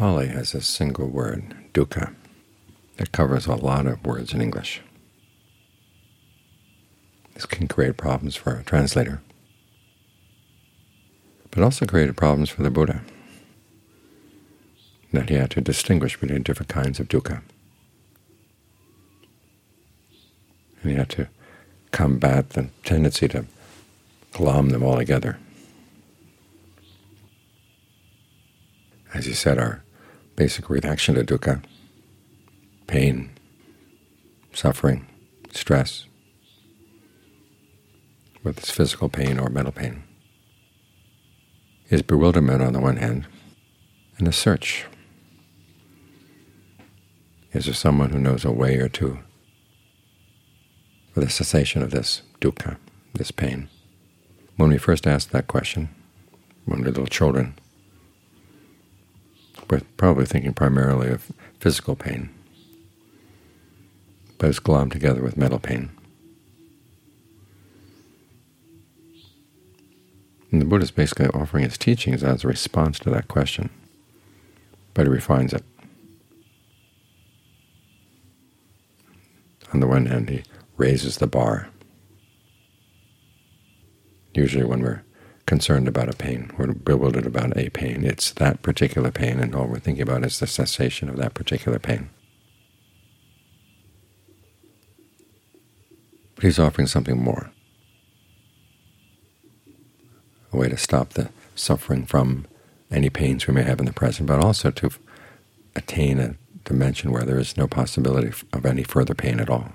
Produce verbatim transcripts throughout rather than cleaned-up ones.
Pali has a single word, dukkha, that covers a lot of words in English. This can create problems for a translator, but also created problems for the Buddha, that he had to distinguish between different kinds of dukkha. And he had to combat the tendency to glom them all together. As he said, our basic reaction to dukkha, pain, suffering, stress, whether it's physical pain or mental pain, is bewilderment on the one hand, and a search. Is there someone who knows a way or two for the cessation of this dukkha, this pain? When we first asked that question, when we were little children, we're probably thinking primarily of physical pain, but it's glommed together with mental pain. And the Buddha is basically offering his teachings as a response to that question, but he refines it. On the one hand, he raises the bar. Usually when we're concerned about a pain, we're bewildered about a pain, it's that particular pain, and all we're thinking about is the cessation of that particular pain. But he's offering something more, a way to stop the suffering from any pains we may have in the present, but also to attain a dimension where there is no possibility of any further pain at all.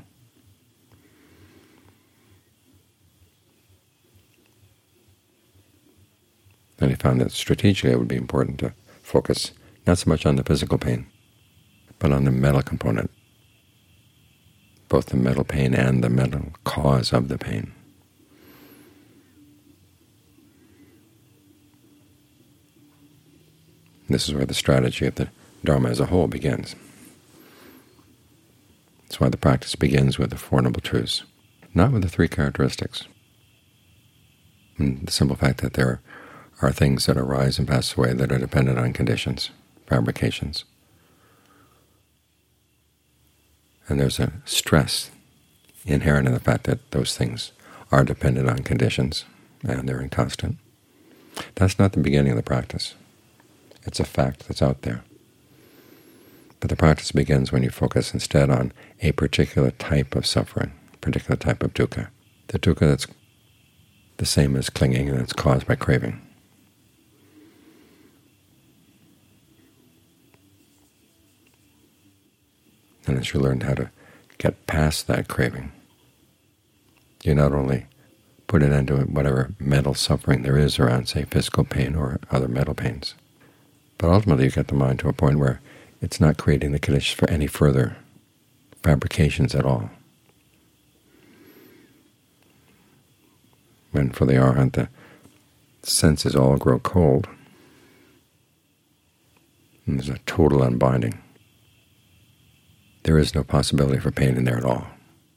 And he found that strategically it would be important to focus not so much on the physical pain, but on the mental component, both the mental pain and the mental cause of the pain. This is where the strategy of the Dharma as a whole begins. That's why the practice begins with the Four Noble Truths, not with the three characteristics. And the simple fact that there are things that arise and pass away that are dependent on conditions, fabrications. And there's a stress inherent in the fact that those things are dependent on conditions and they're inconstant. That's not the beginning of the practice. It's a fact that's out there. But the practice begins when you focus instead on a particular type of suffering, a particular type of dukkha, the dukkha that's the same as clinging and it's caused by craving. And as you learn how to get past that craving, you not only put an end to whatever mental suffering there is around, say, physical pain or other mental pains, but ultimately you get the mind to a point where it's not creating the conditions for any further fabrications at all. When for the Arahant the senses all grow cold, and there's a total unbinding, there is no possibility for pain in there at all.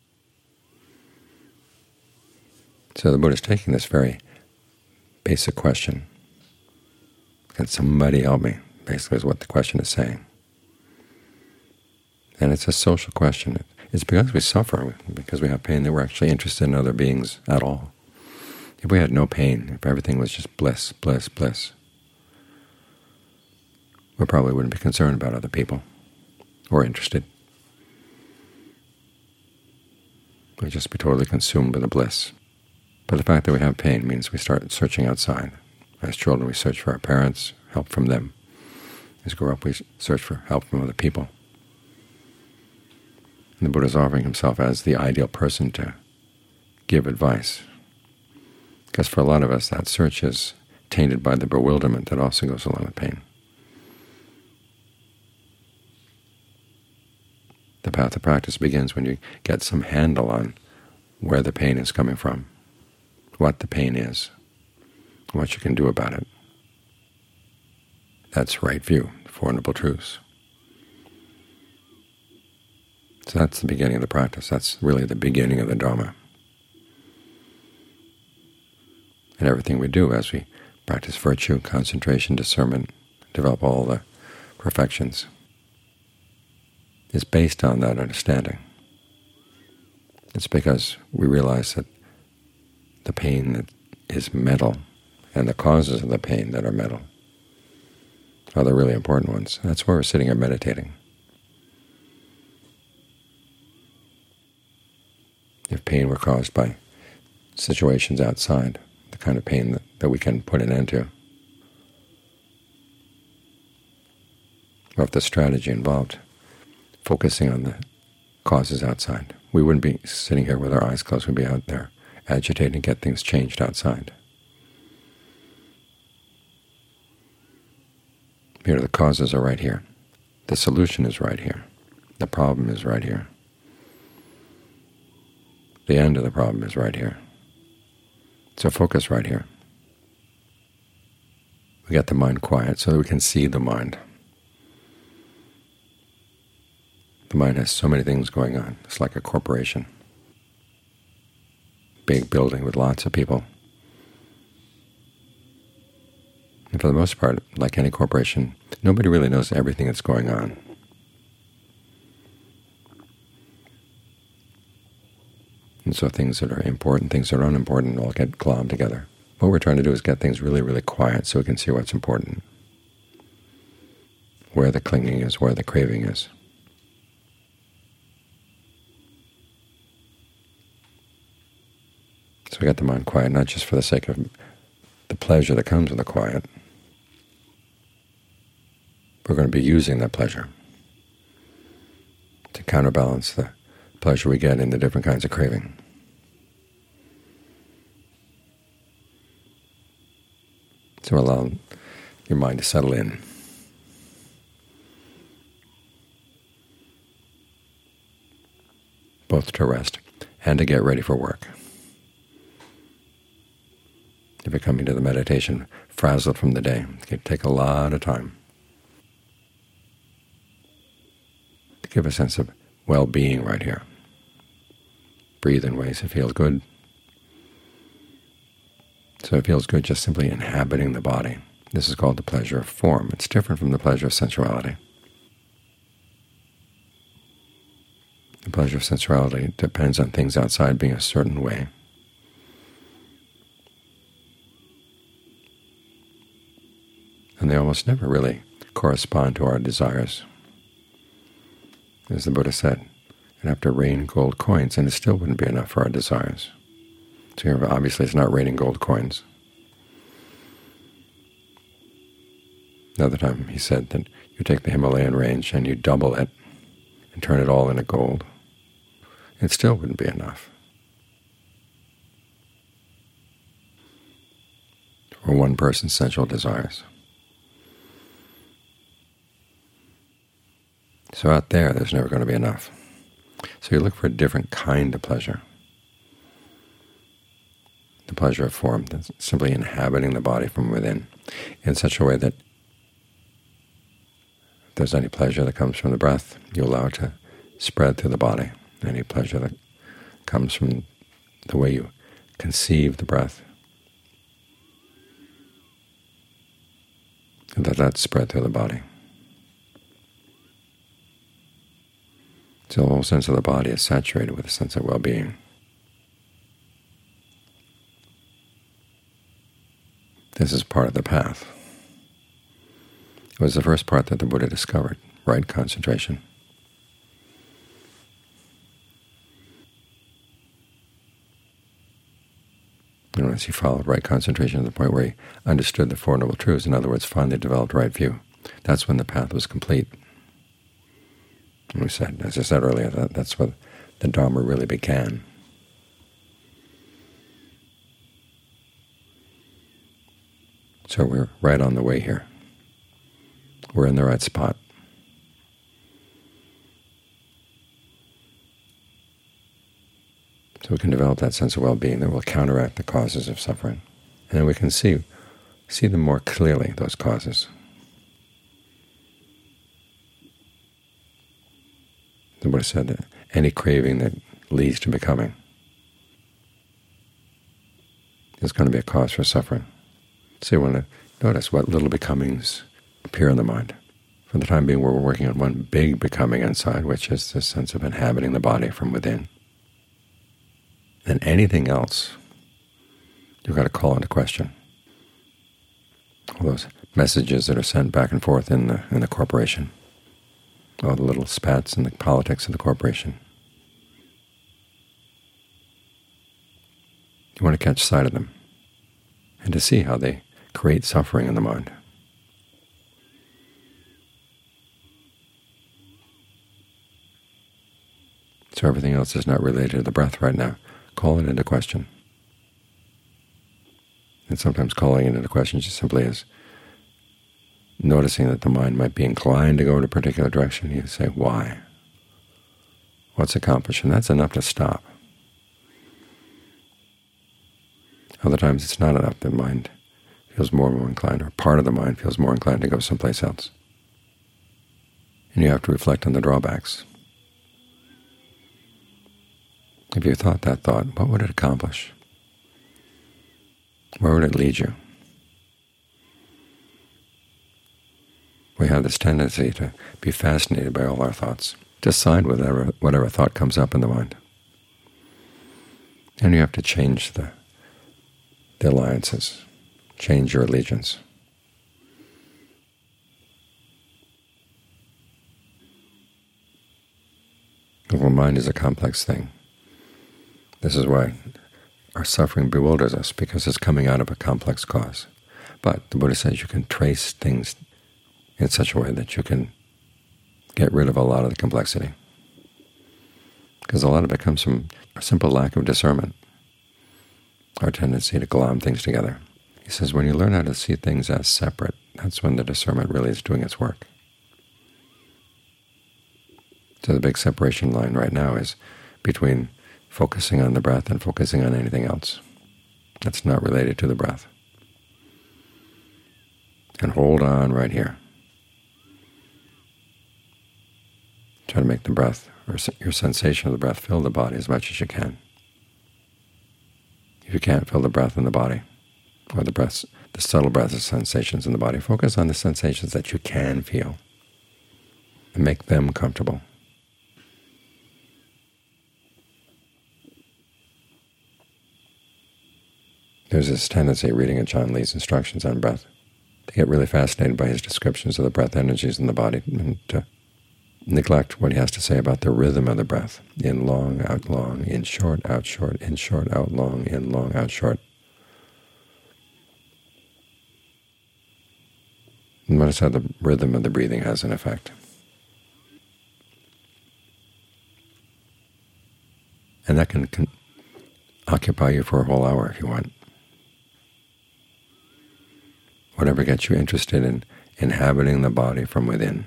So the Buddha is taking this very basic question. Can somebody help me? Basically is what the question is saying. And it's a social question. It's because we suffer, because we have pain, that we're actually interested in other beings at all. If we had no pain, if everything was just bliss, bliss, bliss, we probably wouldn't be concerned about other people or interested. We'd just be totally consumed with the bliss. But the fact that we have pain means we start searching outside. As children, we search for our parents, help from them. As we grow up, we search for help from other people. And the Buddha is offering himself as the ideal person to give advice. Because for a lot of us, that search is tainted by the bewilderment that also goes along with pain. The path of practice begins when you get some handle on where the pain is coming from, what the pain is, what you can do about it. That's right view, the Four Noble Truths. So that's the beginning of the practice. That's really the beginning of the Dharma. And everything we do as we practice virtue, concentration, discernment, develop all the perfections is based on that understanding. It's because we realize that the pain that is mental and the causes of the pain that are mental are the really important ones. That's why we're sitting here meditating. If pain were caused by situations outside, the kind of pain that, that we can put an end to, or if the strategy involved focusing on the causes outside, we wouldn't be sitting here with our eyes closed. We'd be out there agitating to get things changed outside. Here, the causes are right here. The solution is right here. The problem is right here. The end of the problem is right here. So focus right here. We get the mind quiet so that we can see the mind. The mind has so many things going on. It's like a corporation. Big building with lots of people. And for the most part, like any corporation, nobody really knows everything that's going on. And so things that are important, things that are unimportant all get glommed together. What we're trying to do is get things really, really quiet so we can see what's important, where the clinging is, where the craving is. So we get the mind quiet, not just for the sake of the pleasure that comes with the quiet. We're going to be using that pleasure to counterbalance the pleasure we get in the different kinds of craving. So allow your mind to settle in. Both to rest and to get ready for work. If you're coming to the meditation frazzled from the day, it can take a lot of time to give a sense of well-being right here. Breathe in ways that feel good. So it feels good just simply inhabiting the body. This is called the pleasure of form. It's different from the pleasure of sensuality. The pleasure of sensuality depends on things outside being a certain way. And they almost never really correspond to our desires. As the Buddha said, you'd have to rain gold coins, and it still wouldn't be enough for our desires. So here, obviously, it's not raining gold coins. Another time he said that you take the Himalayan range and you double it and turn it all into gold. It still wouldn't be enough for one person's sensual desires. So out there, there's never going to be enough. So you look for a different kind of pleasure. The pleasure of form, that's simply inhabiting the body from within in such a way that if there's any pleasure that comes from the breath, you allow it to spread through the body. Any pleasure that comes from the way you conceive the breath, and let that spread through the body. So the whole sense of the body is saturated with a sense of well-being. This is part of the path. It was the first part that the Buddha discovered, right concentration. And once he followed right concentration to the point where he understood the Four Noble Truths, in other words, finally developed right view, that's when the path was complete. And we said, as I said earlier, that that's where the Dharma really began. So we're right on the way here. We're in the right spot. So we can develop that sense of well-being that will counteract the causes of suffering. And we can see, see them more clearly, those causes. The Buddha said that any craving that leads to becoming is going to be a cause for suffering. So you want to notice what little becomings appear in the mind. For the time being, we're working on one big becoming inside, which is this sense of inhabiting the body from within. And anything else, you've got to call into question. All those messages that are sent back and forth in the, in the corporation, all the little spats in the politics of the corporation. You want to catch sight of them and to see how they create suffering in the mind. So everything else is not related to the breath right now. Call it into question. And sometimes calling it into question just simply is noticing that the mind might be inclined to go in a particular direction. You say, why? What's accomplished? And that's enough to stop. Other times it's not enough. The mind feels more and more inclined, or part of the mind feels more inclined to go someplace else. And you have to reflect on the drawbacks. If you thought that thought, what would it accomplish? Where would it lead you? We have this tendency to be fascinated by all our thoughts, to side with whatever, whatever thought comes up in the mind. And you have to change the, the alliances, change your allegiance. The mind is a complex thing. This is why our suffering bewilders us, because it's coming out of a complex cause. But the Buddha says you can trace things in such a way that you can get rid of a lot of the complexity, because a lot of it comes from a simple lack of discernment, our tendency to glom things together. He says when you learn how to see things as separate, that's when the discernment really is doing its work. So the big separation line right now is between focusing on the breath and focusing on anything else that's not related to the breath. And hold on right here. Try to make the breath, or your sensation of the breath, fill the body as much as you can. If you can't feel the breath in the body, or the breaths, the subtle breath of sensations in the body, focus on the sensations that you can feel and make them comfortable. There's this tendency, reading Ajaan Lee's instructions on breath, to get really fascinated by his descriptions of the breath energies in the body and to neglect what he has to say about the rhythm of the breath, in long, out long, in short, out short, in short, out long, in long, out short. And notice how the rhythm of the breathing has an effect. And that can, can occupy you for a whole hour if you want. Whatever gets you interested in inhabiting the body from within,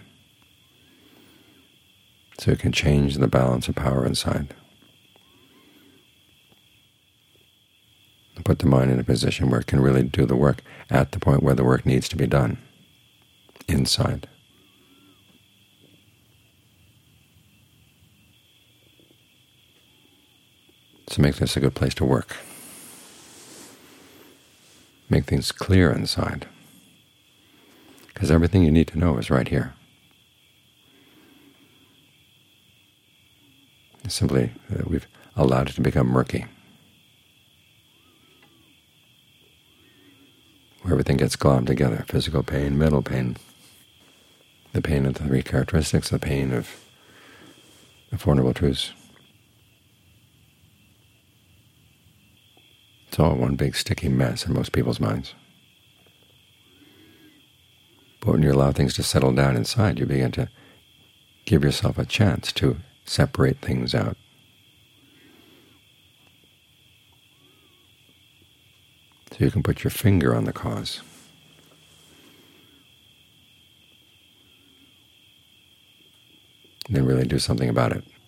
so you can change the balance of power inside. And put the mind in a position where it can really do the work at the point where the work needs to be done, inside. So make this a good place to work. Make things clear inside, because everything you need to know is right here. It's simply that we've allowed it to become murky, where everything gets glommed together: physical pain, mental pain, the pain of the three characteristics, the pain of the Four Noble Truths. It's all one big sticky mess in most people's minds. But when you allow things to settle down inside, you begin to give yourself a chance to separate things out. So you can put your finger on the cause. And then really do something about it.